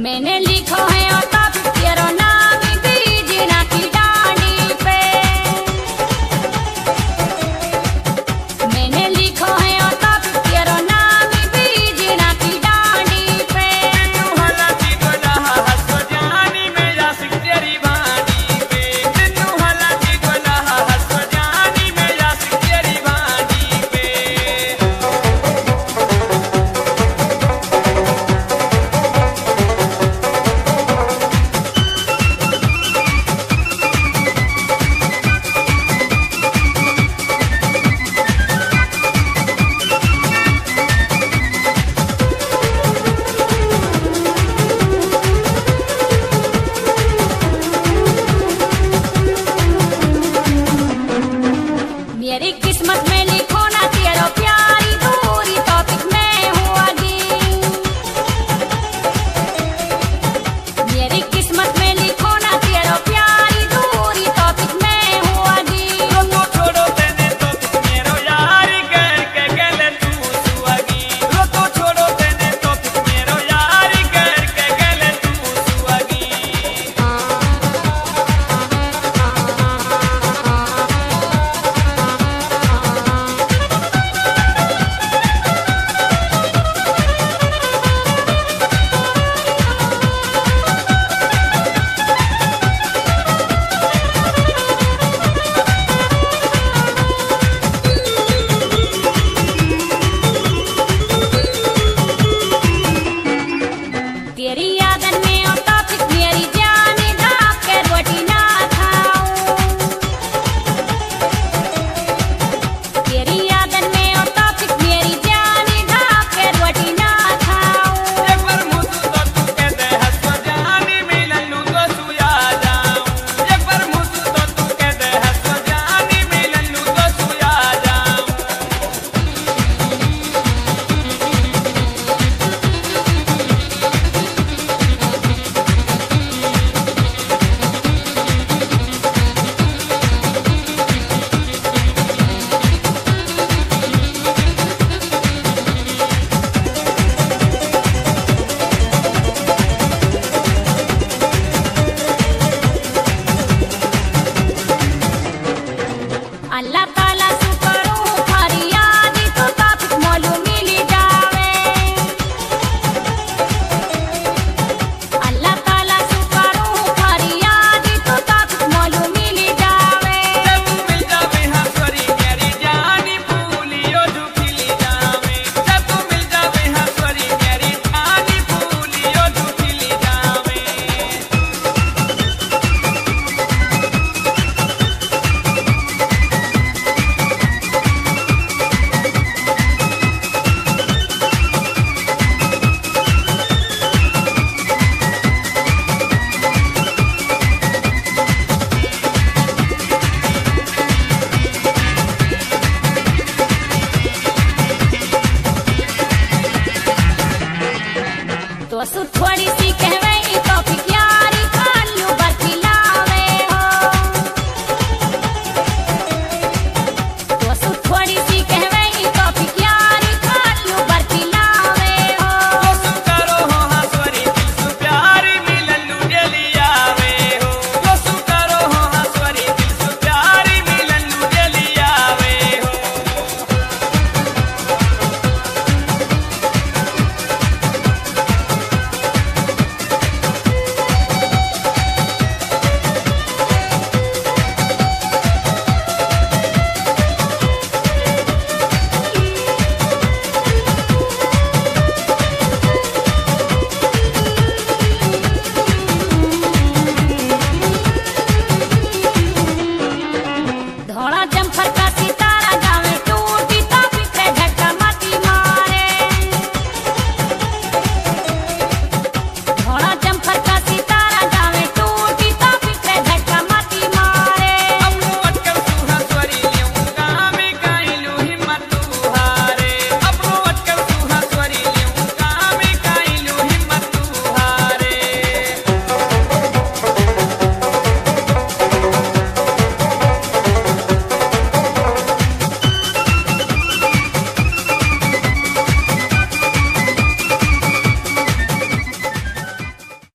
मैंने लिखो है और टॉपिक तेरा नाम बीज ना की डांडी पे। मैंने लिखो है और टॉपिक तेरा नाम बीज ना की डांडी पे। तू हला की गोला हंसो जानी में या सिक तेरी बानी पे। तू हला की गोला हंसो जानी में या सिक तेरी बानी पे। मेरी किस्मत में लिखो ना तेरा प्यारी दूरी टॉपिक में हुआ दी। मेरी किस्मत में लिखो ना तेरा प्यारी दूरी टॉपिक में हुआ दी। रोको छोड़ो देने तो मेरो यारी कह के गले तू सुअगी। रोको छोड़ो देने तो मेरो यारी कह के गले तू सुअगी। तेरी यादन में और टॉपिक मेरी जान दाग के रोटी ना खाऊं। तेरी यादन में और टॉपिक मेरी जान दाग के रोटी ना खाऊं। एक बार मुझे तो तू कह दे हंसो जानी मिलन लूं तो सुया जाऊं। एक बार मुझे तो तू कह दे हंसो जानी मिलन लूं तो सुया जाऊं। अल्लाह ताला से करूं फरियाद तो टॉपिक मालूम मिल जावे। अल्लाह ताला से करूं फरियाद तो टॉपिक मालूम मिल जावे। जब तू मिल जावे हंसोरी मेरी जानी फूलियो झुकिली जावे। जब तू मिल जावे हंसोरी मेरी जानी फूलियो झुकिली जावे। तो थोड़ी सी कह